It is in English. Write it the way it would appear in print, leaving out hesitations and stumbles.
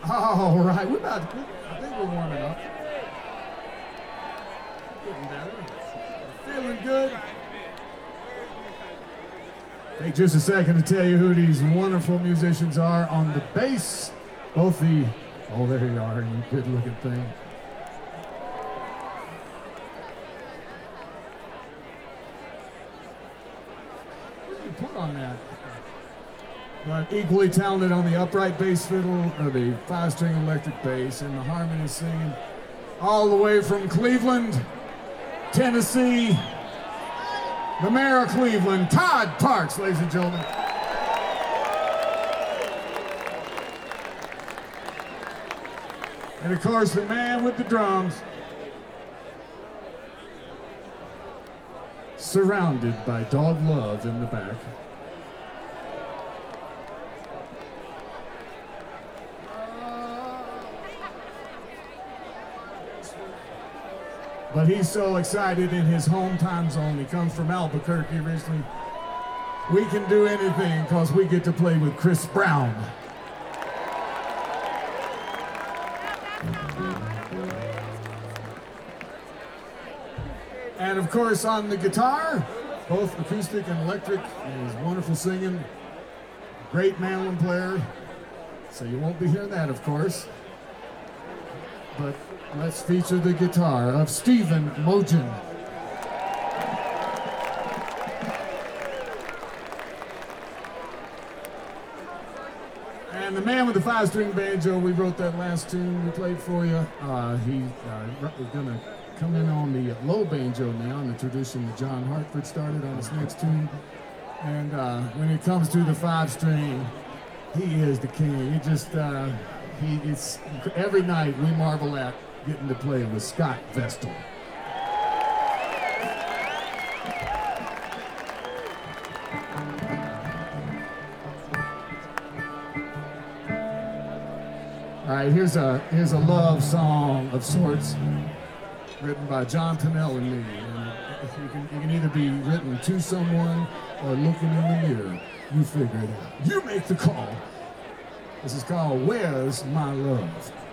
All right, I think we're warming up. Getting better. Feeling good. Take just a second to tell you who these wonderful musicians are on the bass. Oh, there you are, you good looking thing. What did you put on that? But equally talented on the upright bass fiddle, or the 5-string electric bass, and the harmony singing all the way from Cleveland, Tennessee, the mayor of Cleveland, Todd Parks, ladies and gentlemen. And of course, the man with the drums, surrounded by dog love in the back. But he's so excited in his home time zone. He comes from Albuquerque originally. We can do anything because we get to play with Chris Brown. And of course on the guitar, both acoustic and electric, and his wonderful singing, great mandolin player. So you won't be hearing that, of course. But let's feature the guitar of Stephen Mogen. And the man with the 5-string banjo, we wrote that last tune we played for you. He's gonna come in on the low banjo now, in the tradition that John Hartford started on his next tune. And when it comes to the 5-string, he is the king. It's every night we marvel at getting to play with Scott Vestal. All right, here's a love song of sorts, written by John Pennell and me. And you can either be written to someone or looking in the mirror. You figure it out. You make the call. This is called Where's My Love?